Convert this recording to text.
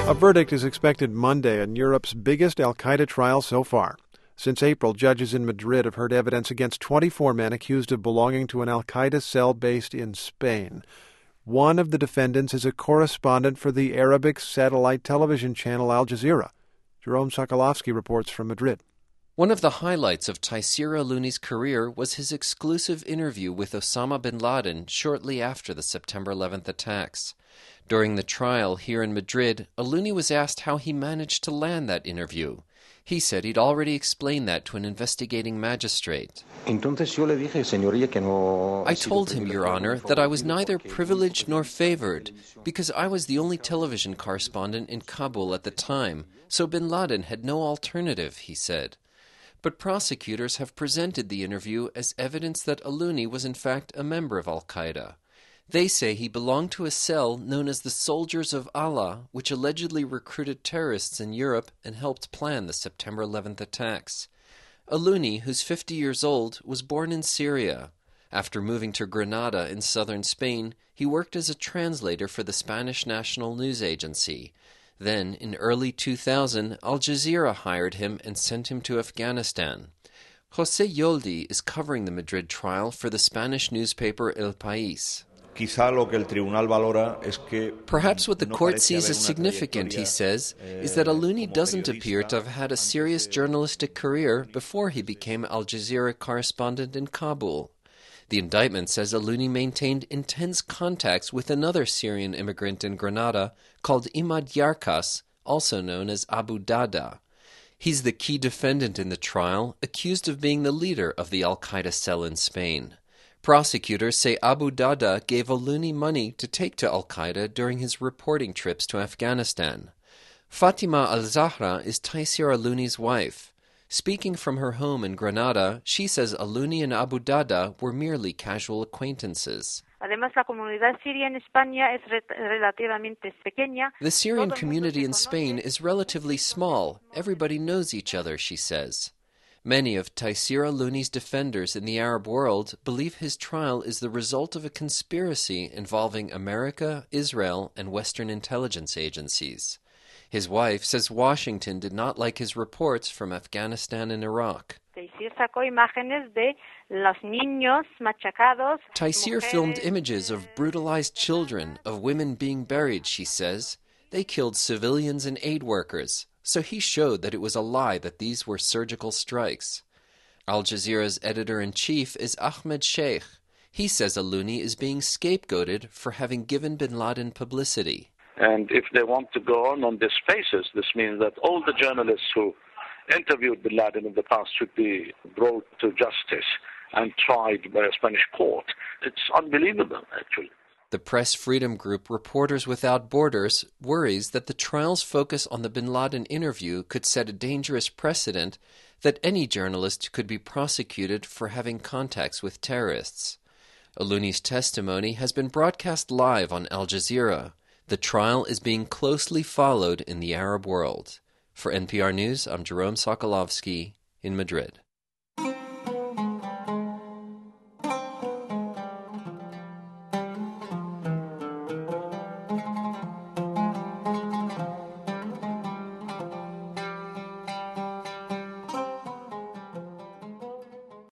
A verdict is expected Monday in Europe's biggest al-Qaeda trial so far. Since April, judges in Madrid have heard evidence against 24 men accused of belonging to an al-Qaeda cell based in Spain. One of the defendants is a correspondent for the Arabic satellite television channel Al Jazeera. Jerome Sokolovsky reports from Madrid. One of the highlights of Taysir Aluni's career was his exclusive interview with Osama bin Laden shortly after the September 11th attacks. During the trial here in Madrid, Aluni was asked how he managed to land that interview. He said he'd already explained that to an investigating magistrate. I told him, Your Honor, that I was neither privileged nor favored, because I was the only television correspondent in Kabul at the time, so bin Laden had no alternative, he said. But prosecutors have presented the interview as evidence that Aluni was in fact a member of al-Qaeda. They say he belonged to a cell known as the Soldiers of Allah, which allegedly recruited terrorists in Europe and helped plan the September 11th attacks. Aluni, who's 50 years old, was born in Syria. After moving to Granada in southern Spain, he worked as a translator for the Spanish National News Agency. Then, in early 2000, Al Jazeera hired him and sent him to Afghanistan. José Yoldi is covering the Madrid trial for the Spanish newspaper El País. Perhaps what the court sees as significant, he says, is that Aluni doesn't appear to have had a serious journalistic career before he became Al Jazeera correspondent in Kabul. The indictment says Aluni maintained intense contacts with another Syrian immigrant in Granada called Imad Yarkas, also known as Abu Dada. He's the key defendant in the trial, accused of being the leader of the al-Qaeda cell in Spain. Prosecutors say Abu Dada gave Aluni money to take to al-Qaeda during his reporting trips to Afghanistan. Fatima al-Zahra is Taysir Aluni's wife. Speaking from her home in Granada, she says Aluni and Abu Dada were merely casual acquaintances. The Syrian community in Spain is relatively small. Everybody knows each other, she says. Many of Taysir Aluni's defenders in the Arab world believe his trial is the result of a conspiracy involving America, Israel, and Western intelligence agencies. His wife says Washington did not like his reports from Afghanistan and Iraq. Taysir filmed images of brutalized children, of women being buried, she says. They killed civilians and aid workers, so he showed that it was a lie that these were surgical strikes. Al Jazeera's editor-in-chief is Ahmed Sheikh. He says Aluni is being scapegoated for having given bin Laden publicity. And if they want to go on this basis, this means that all the journalists who interviewed bin Laden in the past should be brought to justice and tried by a Spanish court. It's unbelievable, actually. The press freedom group Reporters Without Borders worries that the trial's focus on the bin Laden interview could set a dangerous precedent that any journalist could be prosecuted for having contacts with terrorists. Aluni's testimony has been broadcast live on Al Jazeera. The trial is being closely followed in the Arab world. For NPR News, I'm Jerome Sokolovsky in Madrid.